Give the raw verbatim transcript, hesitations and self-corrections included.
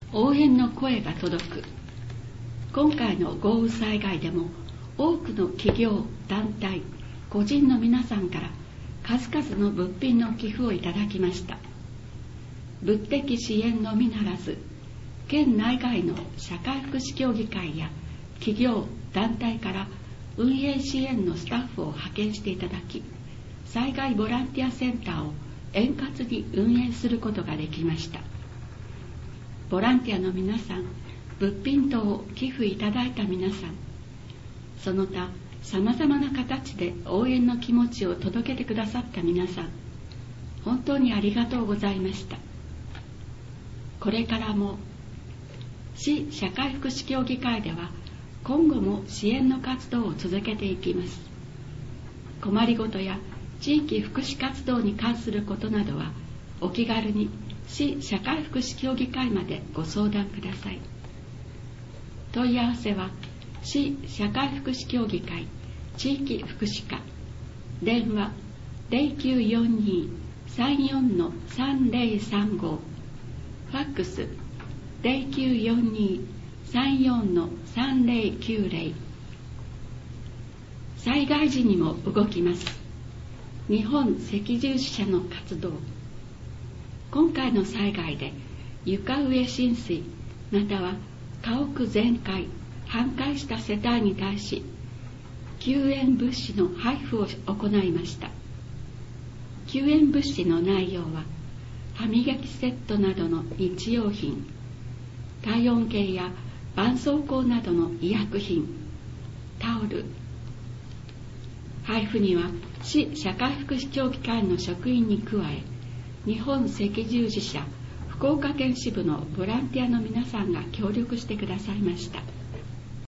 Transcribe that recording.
応援の声が届く。今回の豪雨災害でも多くの企業、団体、個人の皆さんから数々の物品の寄付をいただきました。物的支援のみならず、県内外の社会福祉協議会や企業、団体から運営支援のスタッフを派遣していただき、災害ボランティアセンターを円滑に運営することができました。ボランティアの皆さん、物品等を寄付いただいた皆さん、その他さまざまな形で応援の気持ちを届けてくださった皆さん、本当にありがとうございました。これからも市社会福祉協議会では今後も支援の活動を続けていきます。困りごとや地域福祉活動に関することなどはお気軽に市社会福祉協議会までご相談ください。問い合わせは市社会福祉協議会地域福祉課、電話 ゼロきゅうよんに さんよん さんぜろさんご、ファックス ゼロきゅうよんに さんよん さんぜろきゅうぜろ。災害時にも動きます。日本赤十字社の活動。今回の災害で床上浸水または家屋全壊、半壊した世帯に対し救援物資の配布を行いました。救援物資の内容は歯磨きセットなどの日用品、体温計や絆創膏などの医薬品、タオル。配布には市社会福祉協議会の職員に加え、日本赤十字社福岡県支部のボランティアの皆さんが協力してくださいました。